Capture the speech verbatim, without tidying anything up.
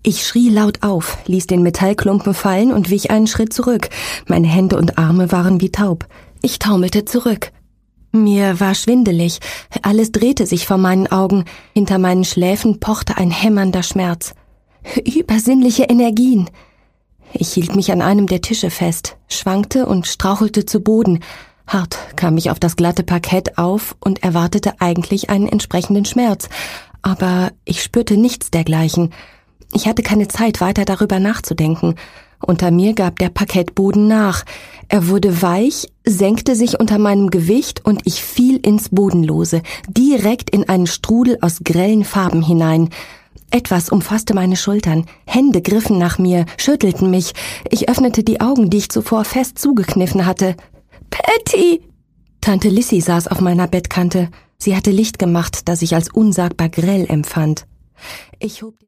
Ich schrie laut auf, ließ den Metallklumpen fallen und wich einen Schritt zurück. Meine Hände und Arme waren wie taub. Ich taumelte zurück. Mir war schwindelig. Alles drehte sich vor meinen Augen. Hinter meinen Schläfen pochte ein hämmernder Schmerz. Übersinnliche Energien. Ich hielt mich an einem der Tische fest, schwankte und strauchelte zu Boden. Hart kam ich auf das glatte Parkett auf und erwartete eigentlich einen entsprechenden Schmerz. Aber ich spürte nichts dergleichen. Ich hatte keine Zeit, weiter darüber nachzudenken. Unter mir gab der Parkettboden nach. Er wurde weich, senkte sich unter meinem Gewicht und ich fiel ins Bodenlose, direkt in einen Strudel aus grellen Farben hinein. Etwas umfasste meine Schultern, Hände griffen nach mir, schüttelten mich. Ich öffnete die Augen, die ich zuvor fest zugekniffen hatte. »Patty!« Tante Lissy saß auf meiner Bettkante. Sie hatte Licht gemacht, das ich als unsagbar grell empfand. Ich hob